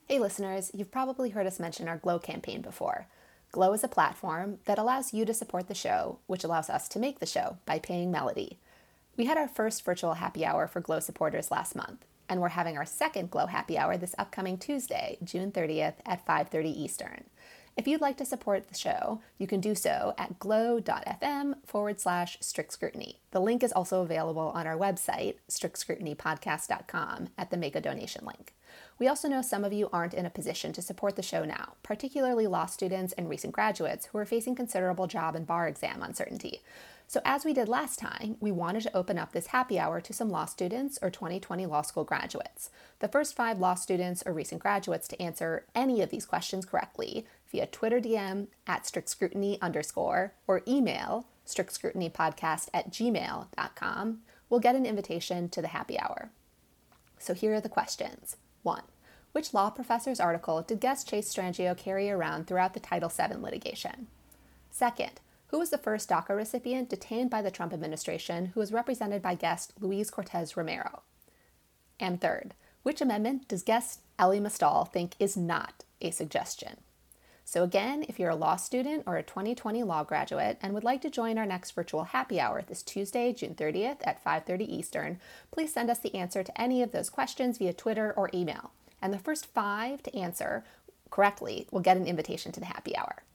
Hey listeners, you've probably heard us mention our Glow campaign before. Glow is a platform that allows you to support the show, which allows us to make the show by paying Melody. We had our first virtual happy hour for Glow supporters last month, and we're having our second Glow happy hour this upcoming Tuesday, June 30th at 5:30 Eastern. If you'd like to support the show, you can do so at glow.fm/strict scrutiny. The link is also available on our website, strictscrutinypodcast.com, at the Make a Donation link. We also know some of you aren't in a position to support the show now, particularly law students and recent graduates who are facing considerable job and bar exam uncertainty. So as we did last time, we wanted to open up this happy hour to some law students or 2020 law school graduates. The first 5 law students or recent graduates to answer any of these questions correctly via Twitter DM at strictscrutiny_ or email strictscrutinypodcast@gmail.com will get an invitation to the happy hour. So here are the questions. 1. Which law professor's article did guest Chase Strangio carry around throughout the Title VII litigation? 2nd, who was the first DACA recipient detained by the Trump administration who was represented by guest Luis Cortez Romero? And 3rd, which amendment does guest Elie Mystal think is not a suggestion? So again, if you're a law student or a 2020 law graduate and would like to join our next virtual happy hour this Tuesday, June 30th at 5:30 Eastern, please send us the answer to any of those questions via Twitter or email. And the first 5 to answer correctly will get an invitation to the happy hour.